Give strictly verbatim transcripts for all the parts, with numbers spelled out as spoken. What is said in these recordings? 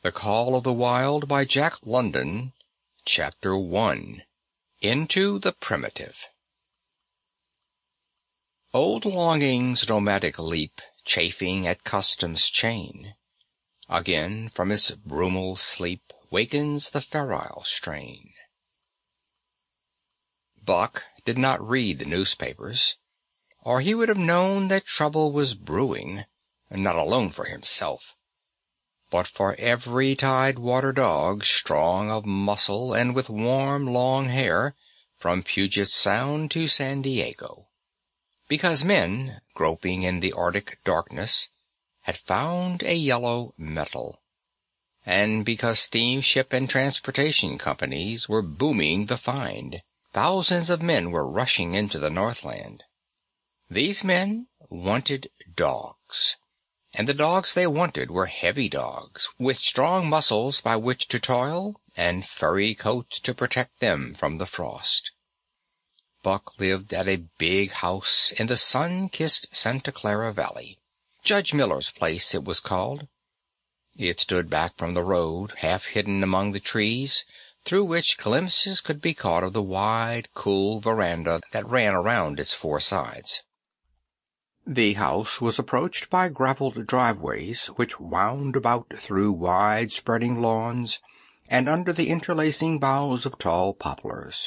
The Call of the Wild by Jack London. Chapter one. Into the Primitive. Old Longing's nomadic leap, chafing at custom's chain, again from its brumal sleep wakens the ferile strain. Buck did not read the newspapers, or he would have known that trouble was brewing, not alone for himself, but for every Tidewater dog strong of muscle and with warm, long hair, from Puget Sound to San Diego. Because men, groping in the Arctic darkness, had found a yellow metal, and because steamship and transportation companies were booming the find, thousands of men were rushing into the Northland. These men wanted dogs. And the dogs they wanted were heavy dogs, with strong muscles by which to toil, and furry coats to protect them from the frost. Buck lived at a big house in the sun-kissed Santa Clara Valley. Judge Miller's place, it was called. It stood back from the road, half hidden among the trees, through which glimpses could be caught of the wide, cool veranda that ran around its four sides. The house was approached by gravelled driveways which wound about through wide-spreading lawns and under the interlacing boughs of tall poplars.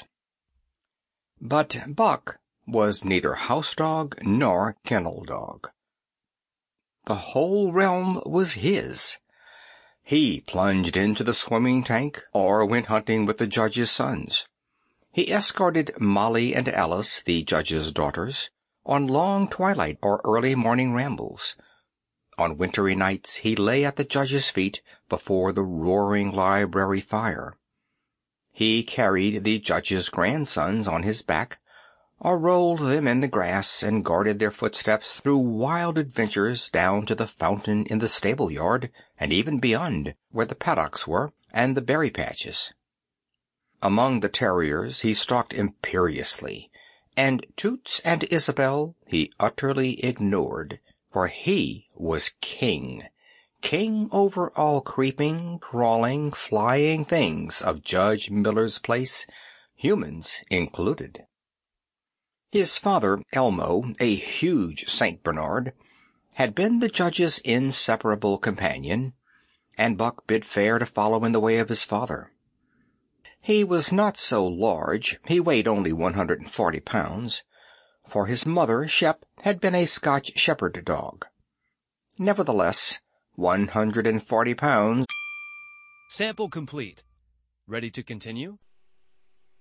But Buck was neither house dog nor kennel dog. The whole realm was his. He plunged into the swimming tank or went hunting with the judge's sons. He escorted Molly and Alice, the judge's daughters, on long twilight or early morning rambles. On wintry nights he lay at the judge's feet before the roaring library fire. He carried the judge's grandsons on his back, or rolled them in the grass and guarded their footsteps through wild adventures down to the fountain in the stable yard, and even beyond, where the paddocks were, and the berry patches. Among the terriers he stalked imperiously, and Toots and Isabel he utterly ignored, for he was king, king over all creeping, crawling, flying things of Judge Miller's place, humans included. His father, Elmo, a huge Saint Bernard, had been the judge's inseparable companion, and Buck bid fair to follow in the way of his father. He was not so large, he weighed only one hundred and forty pounds, for his mother, Shep, had been a Scotch shepherd dog. Nevertheless, one hundred and forty pounds. Sample complete. Ready to continue?